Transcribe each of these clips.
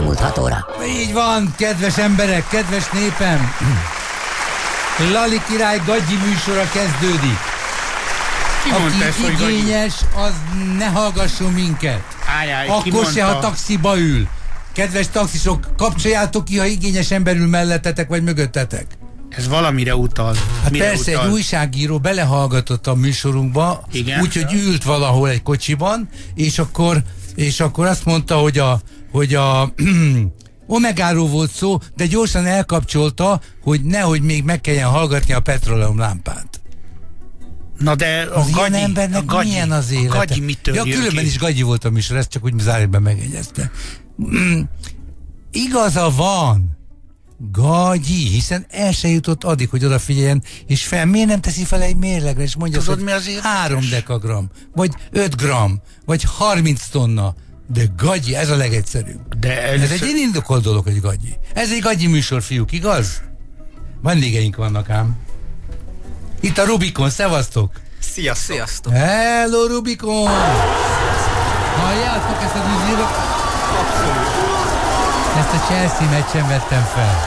elmúlt 6 óra. Így van, kedves emberek, kedves népem! Lali király gagyi műsora kezdődik. Aki igényes, az ne hallgasson minket. Akkor se, ha taxiba ül. Kedves taxisok, kapcsoljátok ki, ha igényes ember ül mellettetek vagy mögöttetek. Ez valamire utal. Hát persze, egy újságíró belehallgatott a műsorunkba, úgyhogy ült valahol egy kocsiban, és akkor azt mondta, hogy a Omegáról volt szó, de gyorsan elkapcsolta, hogy nehogy még meg kelljen hallgatni a petróleum lámpát. Na de az ilyen embernek milyen az élete? A gagyi mitől jön különben ki? is gagyi volt a műsor, ezt csak úgy zárjában megjegyezte. Igaza van. Gagyi, hiszen el se jutott addig, hogy odafigyeljen, és fel, miért nem teszi fel egy mérlegre, és mondja, tudod, hogy mi azért 3 dekagram, vagy 5 gram, vagy 30 tonna, de gagyi, ez a legegyszerűbb. Ez egy indokolt dolog, hogy gagyi. Ez egy gagyi műsor, fiúk, igaz? Vendégeink vannak ám. Itt a Rubikon, szevasztok! Sziasztok! Hello, Rubikon! Halljátok ezt a dűzírok? Abszolút. Ezt a Chelsea meccsen vettem fel.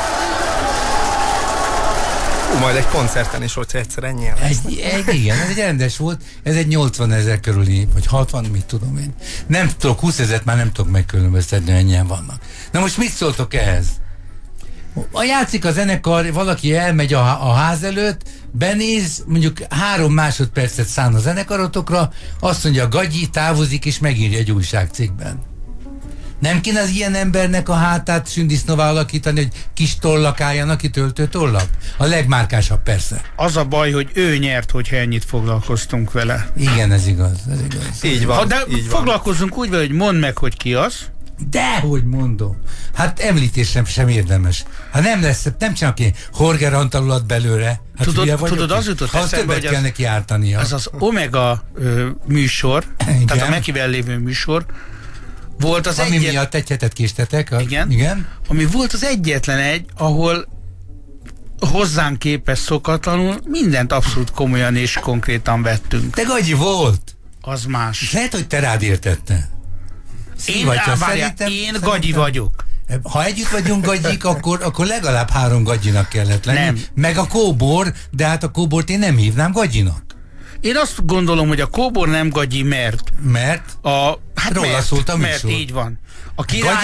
Majd egy koncerten is, hogyha egyszer ennyi. Igen, ez egy rendes volt. Ez egy 80 000 körüli, vagy 60, mit tudom én. Nem tudok, 20 000 már nem tudok megkülönböztetni, ennyien vannak. Na most mit szóltok ehhez? Játszik a zenekar, valaki elmegy a ház előtt, benéz, mondjuk 3 másodpercet szán a zenekarotokra, azt mondja, gagyi, távozik, és megírja egy újságcikkben. Nem kéne az ilyen embernek a hátát sündisznóvá alakítani, hogy kis tollak álljanak ki, töltőtollak? A legmárkásabb persze. Az a baj, hogy ő nyert, hogyha ennyit foglalkoztunk vele. Igen, ez igaz. Így van. De foglalkozzunk úgy vele, hogy mondd meg, hogy ki az. Dehogy mondom. Hát említésem sem érdemes. Ha nem lesz, nem csinálok én Jorge Rantalulat belőle. Hát tudod, az jutott eszembe, hogy kell neki ártania. Ez az Omega műsor, igen. Tehát a Mekivel lévő műsor, volt az ami miatt egy hetet késtetek. Igen. Ami volt az egyetlen egy, ahol hozzánk képes szokatlanul mindent abszolút komolyan és konkrétan vettünk. De gagyi volt. Az más. Lehet, hogy te rád értette. Én gagyi vagyok. Ha együtt vagyunk gagyik, akkor legalább 3 gagyinak kellett lenni. Nem. Meg a kóbor, de hát a kóbort én nem hívnám gagyinak. Én azt gondolom, hogy a kóbor nem gagyi, mert róla szólt a műsor. Mert így van. A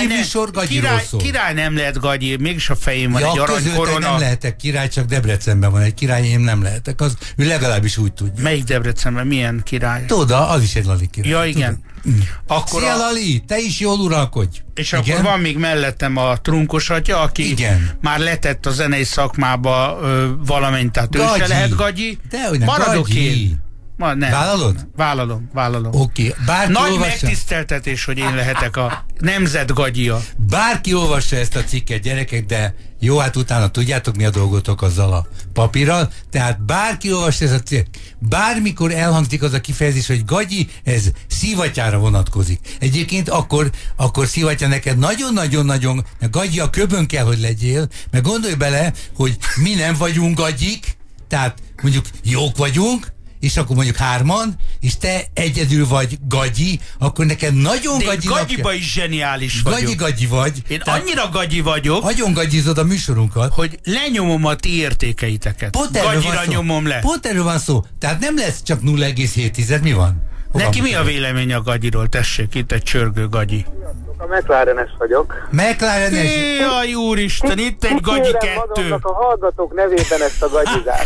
király nem lehet gagyi, mégis a fején van egy aranykorona. Nem lehetek király, csak Debrecenben van egy király, én nem lehetek. Ő legalábbis úgy tudja. Melyik Debrecenben? Milyen király? Tudod, az is egy Lali király. Ja, igen. Szia, Lali, te is jól uralkodj. És igen? Akkor van még mellettem a Trunkos atya, aki már letett a zenei szakmába valamennyit, tehát ő se lehet gagyi. Maradok én. Nem. Vállalom. Oké. Nagy megtiszteltetés, hogy én lehetek a nemzet gagyia. Bárki olvassa ezt a cikket, gyerekek, de jó, hát utána tudjátok, mi a dolgotok azzal a papírral, tehát bárki olvassa ezt a cikket, bármikor elhangzik az a kifejezés, hogy gagyi, ez szivatyára vonatkozik. Egyébként akkor szivatya neked nagyon-nagyon-nagyon, gagyi a köbön kell, hogy legyél, mert gondolj bele, hogy mi nem vagyunk gagyik, tehát mondjuk jók vagyunk, és akkor mondjuk 3-an, és te egyedül vagy gagyi, akkor neked nagyon gagyi. De gagyiba is zseniális vagyok. Gagyi vagy. Én annyira gagyi vagyok, nagyon gagyizod a műsorunkat, hogy lenyomom a ti értékeiteket. Gagyira nyomom le. Pont erről van szó. Tehát nem lesz csak 0,7, mi van? Neki mi a vélemény a gagyiról? Tessék, itt egy csörgő gagyi. A McLarenes vagyok. McLarenes? Jaj, úristen, itt egy gagyi 2. A hallgatók nevében ezt a gagyizást.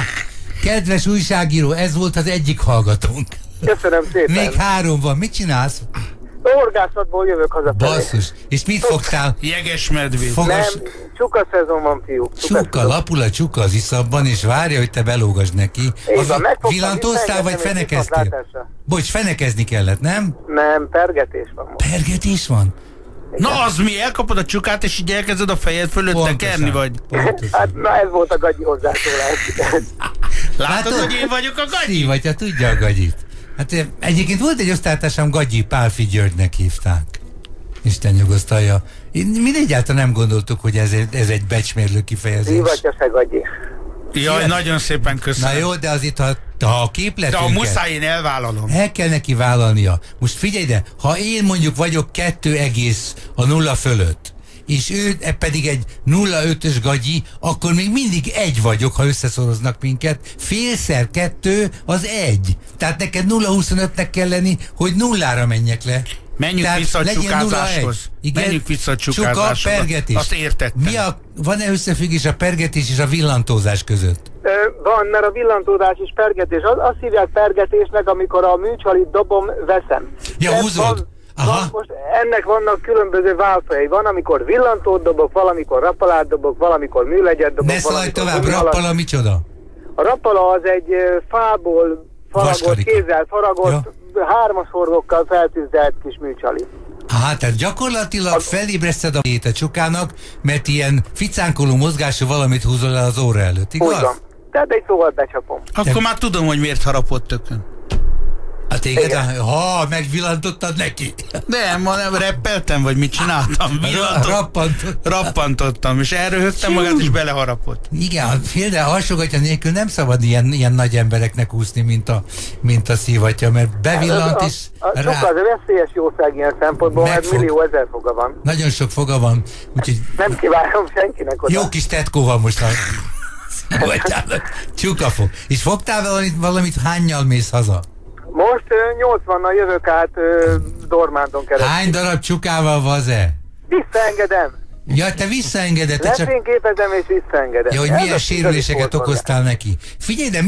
Kedves újságíró, ez volt az egyik hallgatónk. Köszönöm szépen. Még 3 van. Mit csinálsz? Horgászatból jövök hazafelé. Basszus. És mit fogtál? Jegesmedvét. Nem, csuka szezon van, fiúk. Csuka, lapul a csuka az iszapban, és várja, hogy te belógasd neki. Villantoztál, vagy fenekeztél? Bocs, fenekezni kellett, nem? Nem, pergetés van. Pergetés van? Na az mi? Elkapod a csukát, és így elkezded a fejed fölött tekerni, vagy? Hát, na ez volt a gagyi hozzászólás. Látod, hogy én vagyok a gagyi? Szívatja, tudja a gagyit. Hát egyébként volt egy osztálytársam, Gagyi, Pálfi Györgynek hívták. Isten nyugosztalja. Mi egyáltalán nem gondoltuk, hogy ez egy becsmérlő kifejezés. Szívatja se gagyi. Jaj, nagyon szépen köszönöm. Na jó, de az itt, ha a képletünket... De a muszáj, én elvállalom. El kell neki vállalnia. Most figyelj ide, ha én mondjuk vagyok 2 egész a 0 fölött, és ő pedig egy 0,5-ös gagyi, akkor még mindig 1 vagyok, ha összeszoroznak minket. Félszer 2 az 1. Tehát neked 0,25-nek kell lenni, hogy 0-ra menjek le. Menjünk vissza a csukázáshoz. Menjünk vissza a csukázáshoz. Csuka, pergetés. Azt értettem. Van-e összefüggés a pergetés és a villantózás között? Van, mert a villantózás és pergetés. Azt hívják pergetésnek, amikor a műcsalit dobom, veszem. Ja, húzod. Most ennek vannak különböző válfajai. Van, amikor villantót dobok, valamikor rappalát dobok, valamikor műlegyet dobok. Ne szaladj tovább, rappala micsoda? A rappala az egy fából faragott, kézzel faragott, 3-as horgokkal feltűzelt kis műcsali. Tehát gyakorlatilag felébreszted a csukának, mert ilyen ficánkoló mozgású valamit húzol el az óra előtt, igaz? Úgy van. Tehát egy szóval becsapom. Akkor már tudom, hogy miért harapott tökön. A téged, megvillantottad neki. Nem, reppeltem, vagy mit csináltam? Rappantottam, és elröhögtem magát, és beleharapott. Igen, de hasogatja nélkül nem szabad ilyen nagy embereknek úszni, mint a szívatja, mert bevillant is rá. Sokkal veszélyes jószág ilyen szempontból, mert millió ezer foga van. Nagyon sok foga van, úgyhogy... Nem kívánom senkinek oda. Jó kis tetkó van most a szívatjának. Csukafog. És fogtál valamit, hánnyal mész haza? Most 80-nal jövök át Dormándon keresztül. Hány darab csukával vaze? Visszaengedem. Ja, te visszaengeded. Lefényképezem és visszaengedem. Ja, hogy milyen sérüléseket okoztál neki. Figyelj, de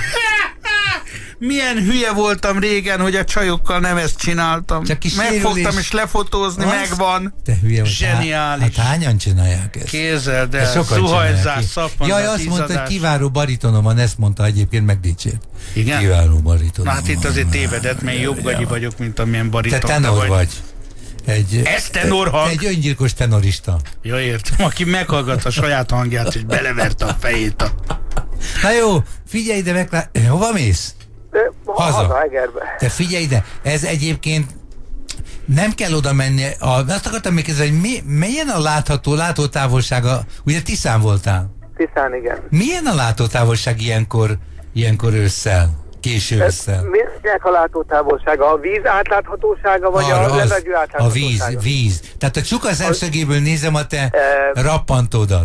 milyen hülye voltam régen, hogy a csajokkal nem ezt csináltam. Megfogtam és lefotózni, megvan. Te hülye vagy. Zseniális. Hát hányan csinálják ezt? Kézzel, de zuhanyzás, szappanzat, jaj, azt mondta, hogy kiváló baritonom van, ezt mondta egyébként, megdicsért. Igen? Kiváló baritonom. Hát itt azért tévedett, mert jobb gagyi vagyok, mint amilyen bariton. Te tenor vagy. Ez tenorhang? Egy öngyilkos tenorista. Ja, értem, aki meghallgat a saját hangját, és beleverte a fejét a... Na jó, figyelj ide, hova mész? Haza, Egerbe. Te figyelj ide, ez egyébként nem kell oda menni, azt akartam még kezdeni, hogy milyen a látótávolsága, ugye Tiszán voltál? Tiszán, igen. Milyen a látótávolság ilyenkor ősszel? Késő ősszel. Milyen a látótávolsága? A víz átláthatósága, vagy a levegő átláthatósága? A víz. Tehát a csuka szemszögéből nézem a te rappantódat.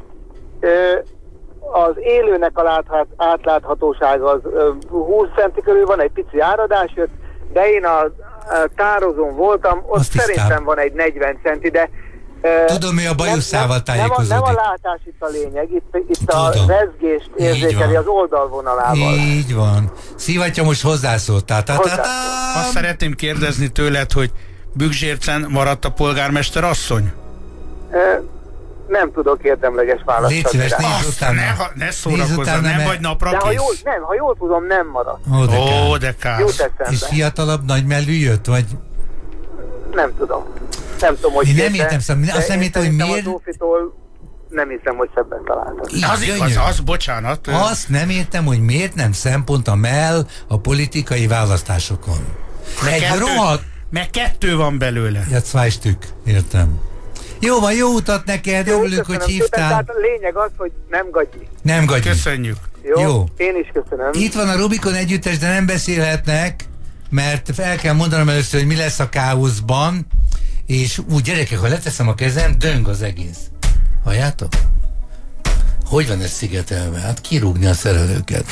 Az élőnek a átláthatósága az 20 centi körül van, egy pici áradás jött, de én a tározón voltam, ott szerintem van egy 40 centi, de tudom, hogy a bajuszával tájékozódik. Nem a látás itt a lényeg, itt a rezgést érzékeli az oldalvonalával. Így van. Szívatja, most hozzászóltál. Azt szeretném kérdezni tőled, hogy Bükzsércen maradt a polgármester asszony? Nem tudok érdemleges választ. Légy szíves, nézz utána. Ne szórakozzon, nem vagy napra kész. Ha jól tudom, nem maradt. Ó, de kár. És fiatalabb, nagymellű jött, vagy? Nem tudom. Nem tudom, hogy nem értem, azt nem értem, hogy miért... Nem hiszem, hogy szebben találtam. Az, bocsánat. Azt nem értem, hogy miért nem szempont a MEL a politikai választásokon. Mert 2 van belőle. Ja, 2 Stück, értem. Jó van, jó utat neked, örülök, hogy hívtál. Tehát a lényeg az, hogy nem gagyi. Nem gagyi. Köszönjük. Jó, én is köszönöm. Itt van a Rubikon együttes, de nem beszélhetnek, mert fel kell mondanom először, hogy mi lesz a káoszban, és úgy gyerekek, ha leteszem a kezem, döng az egész. Halljátok? Hogy van ez szigetelve? Hát kirúgni a szerelőket.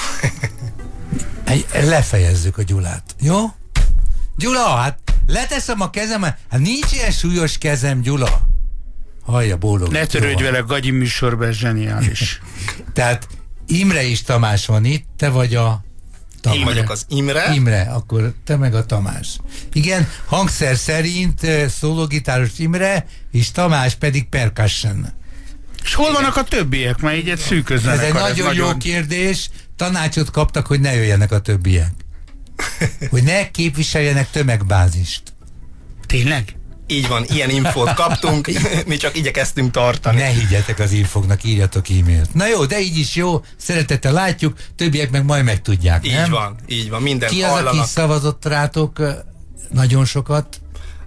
Lefejezzük a Gyulát. Jó? Gyula, hát leteszem a kezem, hát nincs ilyen súlyos kezem, Gyula. Hallja, bólog. Ne törődj vele, gagyi műsorban, ez zseniális. Tehát Imre és Tamás van itt, te vagy a Tamás. Én vagyok az Imre. Imre, akkor te meg a Tamás. Igen, hangszer szerint szólógitáros Imre, és Tamás pedig percussion. És hol vannak a többiek? Mert így egy szűközzenek. Ez egy nagyon jó kérdés. Tanácsot kaptak, hogy ne jöjjenek a többiek. Hogy ne képviseljenek tömegbázist. Tényleg? Így van, ilyen infót kaptunk, mi csak igyekeztünk tartani. Ne higgyetek az infóknak, írjatok e-mailt. Na jó, de így is jó, szeretettel látjuk, többiek meg majd megtudják, nem? Így van, minden ki az, aki szavazott rátok nagyon sokat?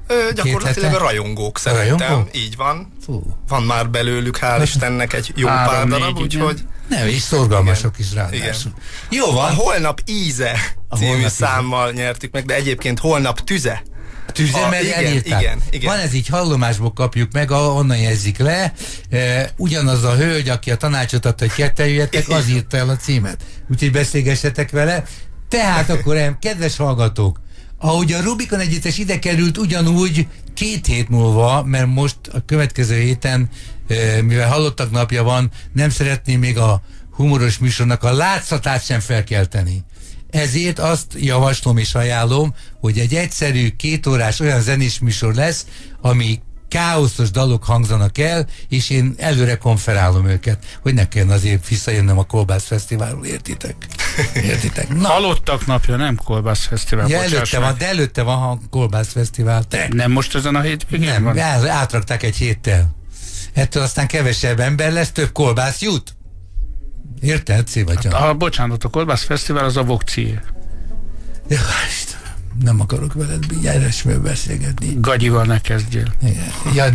Gyakorlatilag a rajongók szerintem. Így van. Van már belőlük, hál' Istennek egy jó pár darab, úgyhogy... Nem, és szorgalmasok is ráadásul. Jó van. A Holnap íze című számmal nyertük meg, de egyébként Holnap tüze. Tüze, mert elírták. Igen. Van ez így hallomásból kapjuk meg, onnan jegyzik le. Ugyanaz a hölgy, aki a tanácsot adta, hogy ketten jöjjetek, az írta el a címet. Úgyhogy beszélgessetek vele. Tehát akkor, kedves hallgatók, ahogy a Rubikon Együttes ide került, ugyanúgy 2 hét múlva, mert most a következő héten, mivel Halottak napja van, nem szeretném még a humoros műsornak a látszatát sem felkelteni. Ezért azt javaslom és ajánlom, hogy egy egyszerű 2 órás olyan zenés műsor lesz, ami káoszos dalok hangzanak el, és én előre konferálom őket, hogy ne kelljen azért visszajönnöm a Kolbász Fesztiválról, értitek? Na. Halottak napja, nem Kolbász Fesztivál. Ja, előtte van, de előtte van a Kolbász Fesztivál. Nem most ezen a hétvégén van? Nem, átrakták egy héttel. Ettől aztán kevesebb ember lesz, több kolbász jut. Érted, Szévatyan? Bocsánat, a Kolbász Fesztivál az a Vokcié. Ja, nem akarok veled erősből beszélgetni. Gagyival ne kezdjél. Igen. Ja,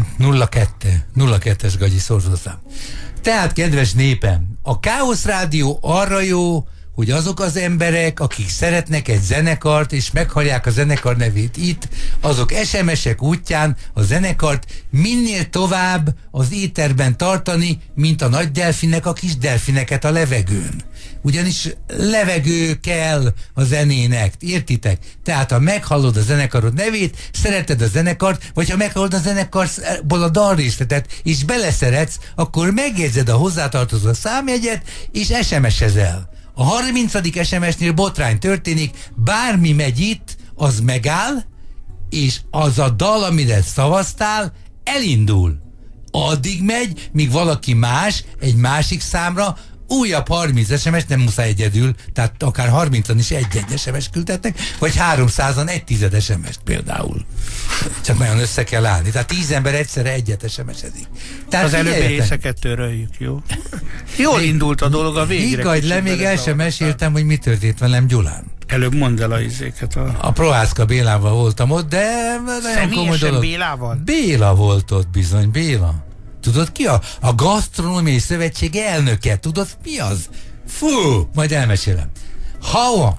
02-es Gagyi szorzószám. Tehát, kedves népem, a Káosz Rádió arra jó, hogy azok az emberek, akik szeretnek egy zenekart, és meghallják a zenekar nevét itt, azok SMS-ek útján a zenekart minél tovább az éterben tartani, mint a nagy delfinek a kis delfineket a levegőn. Ugyanis levegő kell a zenének, értitek? Tehát ha meghallod a zenekarod nevét, szereted a zenekart, vagy ha meghallod a zenekarból a dalrészletet, és beleszeretsz, akkor megjegyzed a hozzátartozó számjegyet, és SMS-ezel. A 30. SMS-nél botrány történik, bármi megy itt, az megáll, és az a dal, amire szavaztál, elindul. Addig megy, míg valaki más, egy másik számra újabb 30 SMS, nem muszáj egyedül, tehát akár 30-an is egy SMS küldhetnek, vagy 300-an 1/10 SMS-t például. Csak nagyon össze kell állni. Tehát 10 ember egyszerre egyet SMS-ezik. Tehát az előbbi részeket töröljük, jó? Jól indult a dolog a végre. Higgadj le, még el sem meséltem, hogy mi történt velem Gyulán. Előbb mondd el a izéket. A Prohászka Bélával voltam ott, de nagyon komoly dolog. Bélával? Béla volt ott bizony, Béla. Tudod ki a Gasztronómiai Szövetség elnöke? Tudod mi az? Fú, majd elmesélem. Ha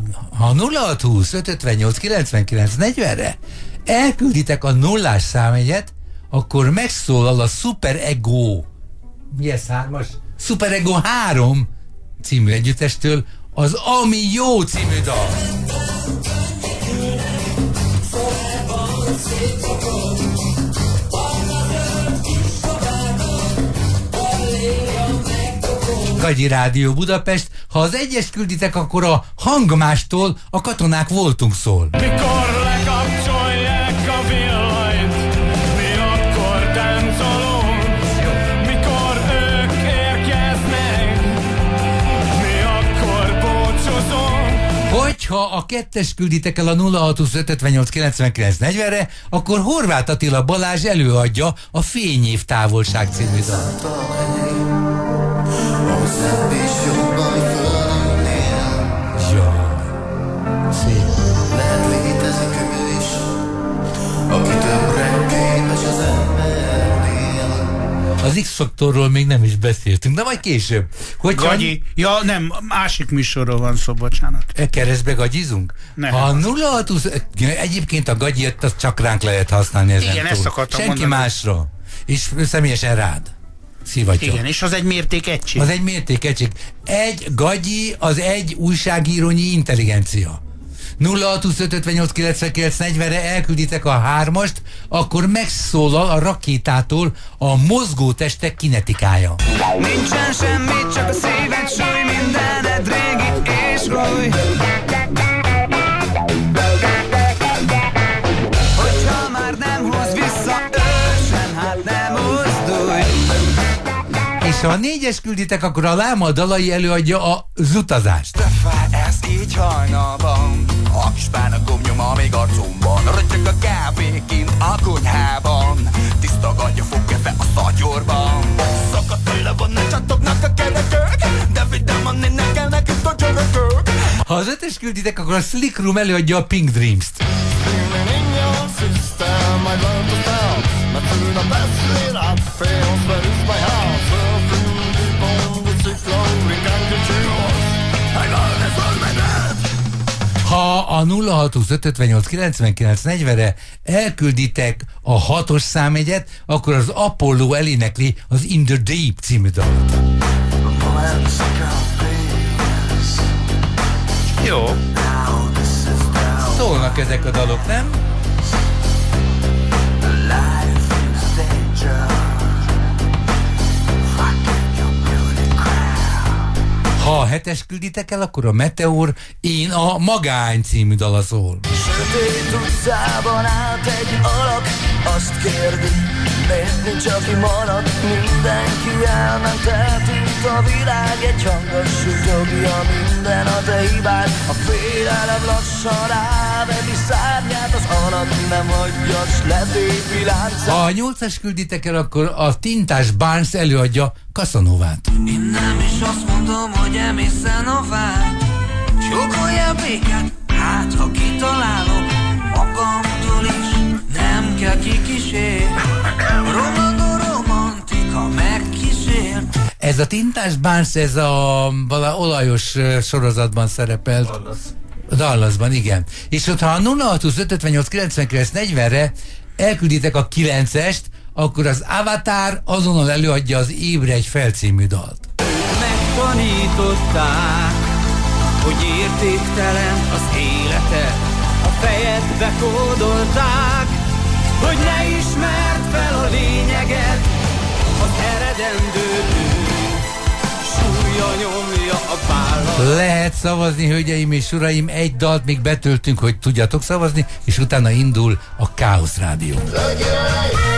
0620 558 99 40-re elkülditek a nullás számjegyet, akkor megszólal a Super Ego. Mi ez 3-as? Super Ego 3 című együttestől az Ami Jó című dal. Gagyi Rádió Budapest. Ha az 1-est külditek, akkor a Hangmástól a Katonák voltunk szól. Mikor lekapcsolják a villanyt, mi akkor táncolunk. Mikor ők érkeznek, mi akkor búcsúzunk. Hogyha a 2-est külditek el a 0625589940-re, akkor Horváth Attila Balázs előadja a Fényév távolság című dalt. Szebb és jobb, ami földünknél. Jaj, szép. Lehet létezik ő is, aki többre képes az embernél. Az X-faktorról még nem is beszéltünk, de majd később. Gagyi, ja nem, másik műsorról van szó, bocsánat. Keresztbe gagyizunk? Nem. A 0620, egyébként a gagyit azt csak ránk lehet használni ezen igen, túl. Ezt akartam senki mondani. másra. És személyesen rád. Szivattyok. Igen, és az egy mértékegység. Az egy mértékegység. Egy gagyi az egy újságírónyi intelligencia. 0625589940-re elkülditek a 3-ast, akkor megszólal a rakétától a mozgótestek kinetikája. Nincsen semmi, csak a szíved súly, mindened régi és új. Hogyha már nem húz vissza ősen, hát nem mozdulj. És ha a 4-es külditek, akkor a Láma dalai előadja az utazást. De fáj ez így hajnalban, a kis bának gomnyoma még arcomban, rötyög a kávé kint a konyhában, tiszta gagya fogkefe a szatyorban. Szakadt tőle van, ne csattognak a kerekök, de vidáman ne kellnek itt a csörökök. Ha az 5-es külditek, akkor a Slick Room előadja a Pink Dreams-t. stand, might learn to stand. Not through the best laid out fails, but it's my house. Surfing deep on the sea flowing contagious. I learned this was my death. Ha a 0625589940-re elkülditek a 6-os számjegyet, akkor az Apollo elénekli az In the Deep című dalt. Jó. Szólnak ezek a dalok, nem? Ha a 7-es külditek el, akkor a Meteor Én a Magány című dala szól. Sötét utcában állt egy alak, azt kérdi, miért nincs, aki marad. Mindenki elment, eltűnt a világ, egy hangos sütögja minden a te hibád. A félelem lassan ráveti szárnyát, az alak nem hagyja, s letépi láncát. Ha a 8-as külditek el, akkor a Tintás Barnes előadja Casanovát. Én nem is azt mondom, hogy emészen a vágy, csókolja békát, hát ha kitalálok magamtól is, nem kell kikísér. Romantika megkísér. Ez a Tintás Barnes, ez a olajos sorozatban szerepelt. Dallasban, igen. És ott, ha a 0625589940-re elkülditek a 9-est, akkor az Avatar azonnal előadja az Ébredj fel című dalt. Megtanították, hogy értéktelen az életed, a fejedbe kódolták, hogy ne ismerd fel a lényeget, az eredendő súlya nyomja a vállat. Lehet szavazni, hölgyeim és uraim, egy dalt még betöltünk, hogy tudjatok szavazni, és utána indul a Káosz Rádió.